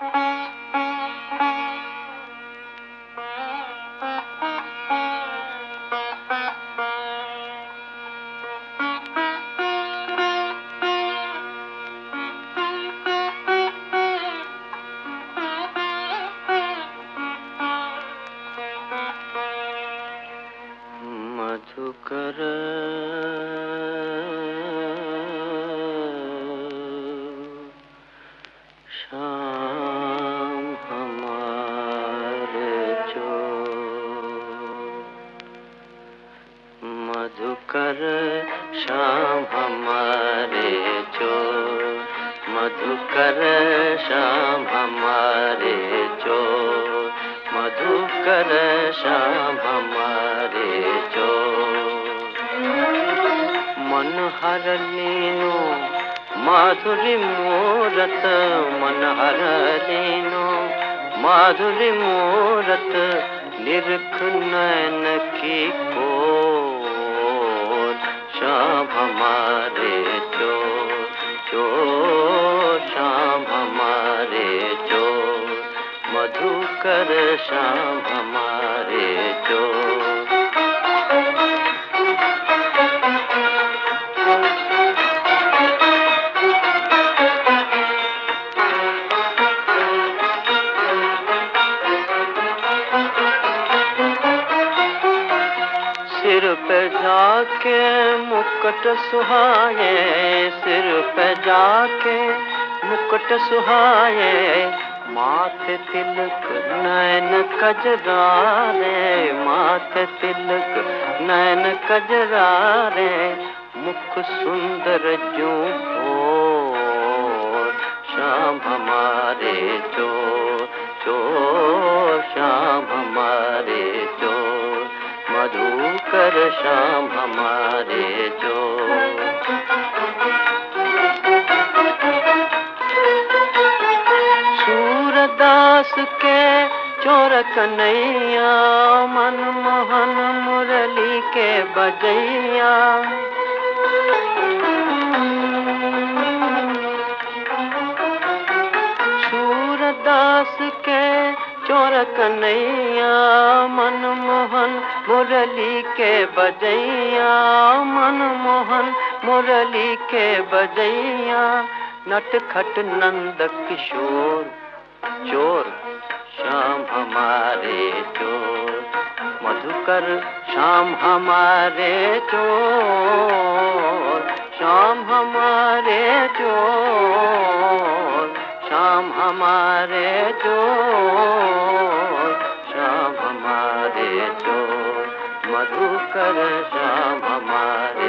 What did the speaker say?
मधुकर शाम हमारे जो, मधुकर शाम हमारे जो, मधुकर शाम हमारे जो, मधुकर शाम हमारे जो। मन हर लीनो माधुरी मूरत, मन हर लीनो माधुरी मूरत, निरख नैन की कोर। शाम हमारे जो, जो शाम हमारे जो, मधुकर शाम हमारे जो। सिर पे जाके मुकुट सुहाए, सिर पे जाके मुकुट सुहाए, माथे तिलक नैन कजरारे, माथे तिलक नैन कजरारे, मुख सुंदर जो भोर। शाम हमारे जो, जो शाम हमारे जो, मधुकर शाम हमारे जो। सूरदास के चोर कन्हैया, मनमोहन मुरली के बजैया। सूरदास के चोर कन्हैया, मनमोहन मुरली के बजैया, मनमोहन मुरली के बजैया। नटखट नंद किशोर चोर शाम हमारे चोर, मधुकर शाम हमारे चोर, शाम हमारे चोर, शाम हमारे चोर, शाम हमारे चोर, मधुकर शाम हमारे